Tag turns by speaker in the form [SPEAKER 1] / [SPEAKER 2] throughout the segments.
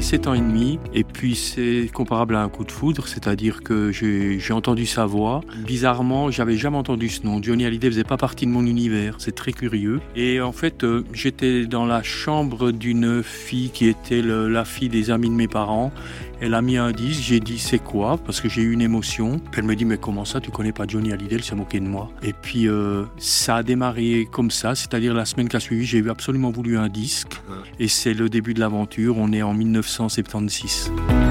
[SPEAKER 1] 7 ans et demi. Et puis c'est comparable à un coup de foudre, c'est-à-dire que j'ai entendu sa voix. Bizarrement, j'avais jamais entendu ce nom. Johnny Hallyday faisait pas partie de mon univers, c'est très curieux. Et en fait, j'étais dans la chambre d'une fille qui était la fille des amis de mes parents. Elle a mis un disque, j'ai dit c'est quoi, parce que j'ai eu une émotion. Puis elle me dit mais comment ça, tu connais pas Johnny Hallyday, elle s'est moquée de moi. Et puis ça a démarré comme ça, c'est-à-dire la semaine qui a suivi, j'ai absolument voulu un disque. Et c'est le début de l'aventure, on est en 1976.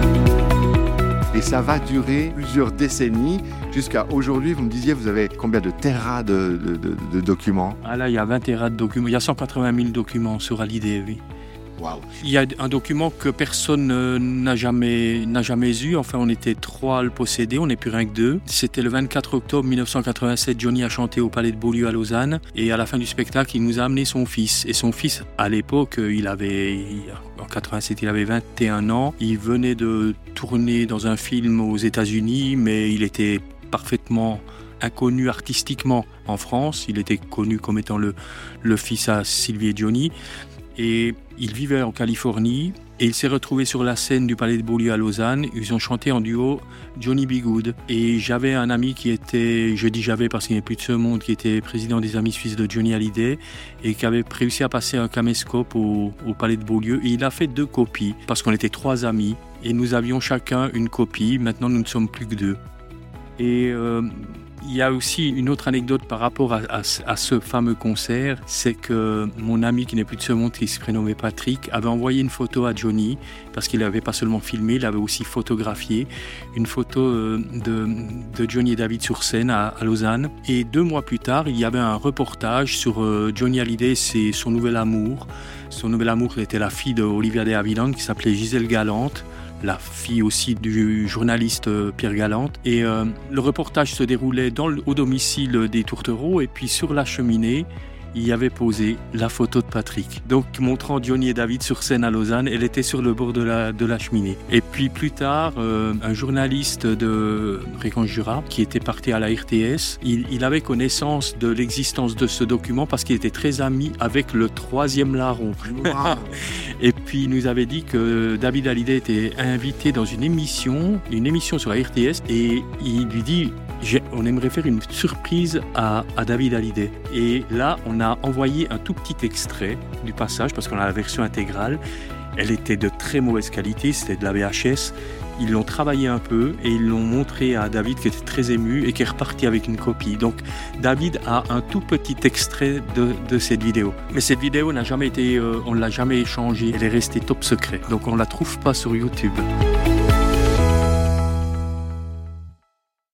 [SPEAKER 2] Et ça va durer plusieurs décennies jusqu'à aujourd'hui. Vous me disiez, vous avez combien de terras de documents?
[SPEAKER 1] Ah là, il y a 20 terras de documents, il y a 180 000 documents sur Hallyday, oui.
[SPEAKER 2] Wow.
[SPEAKER 1] Il y a un document que personne n'a jamais eu. Enfin, on était 3 à le posséder, on n'est plus rien que 2. C'était le 24 octobre 1987. Johnny a chanté au Palais de Beaulieu à Lausanne. Et à la fin du spectacle, il nous a amené son fils. Et son fils, à l'époque, en 87, il avait 21 ans. Il venait de tourner dans un film aux États-Unis, mais il était parfaitement inconnu artistiquement en France. Il était connu comme étant le fils à Sylvie et Johnny. Et il vivait en Californie et il s'est retrouvé sur la scène du Palais de Beaulieu à Lausanne. Ils ont chanté en duo Johnny B. Goode. Et j'avais un ami qui était, je dis j'avais parce qu'il n'est plus de ce monde, qui était président des Amis Suisses de Johnny Hallyday et qui avait réussi à passer un caméscope au Palais de Beaulieu. Et il a fait 2 copies parce qu'on était 3 amis et nous avions chacun une copie. Maintenant, nous ne sommes plus que 2. Et il y a aussi une autre anecdote par rapport à ce fameux concert, c'est que mon ami qui n'est plus de ce monde, qui se prénommait Patrick, avait envoyé une photo à Johnny, parce qu'il n'avait pas seulement filmé, il avait aussi photographié une photo de Johnny et David sur scène à Lausanne. Et 2 mois plus tard, il y avait un reportage sur Johnny Hallyday et son nouvel amour. Son nouvel amour était la fille d'Olivia de Havilland qui s'appelait Gisèle Galante, la fille aussi du journaliste Pierre Galante. Et le reportage se déroulait au domicile des Tourtereaux et puis sur la cheminée, il y avait posé la photo de Patrick. Donc montrant Johnny et David sur scène à Lausanne, elle était sur le bord de la cheminée. Et puis plus tard, un journaliste de Fréquence Jura qui était parti à la RTS, il avait connaissance de l'existence de ce document parce qu'il était très ami avec le 3e larron. Wow. Et puis il nous avait dit que David Hallyday était invité dans une émission sur la RTS et il lui dit on aimerait faire une surprise à David Hallyday. Et là, on a envoyé un tout petit extrait du passage parce qu'on a la version intégrale. Elle était de très mauvaise qualité, c'était de la VHS. Ils l'ont travaillé un peu et ils l'ont montré à David qui était très ému et qui est reparti avec une copie. Donc David a un tout petit extrait de cette vidéo. Mais cette vidéo n'a jamais été, on ne l'a jamais échangée. Elle est restée top secret. Donc on ne la trouve pas sur YouTube.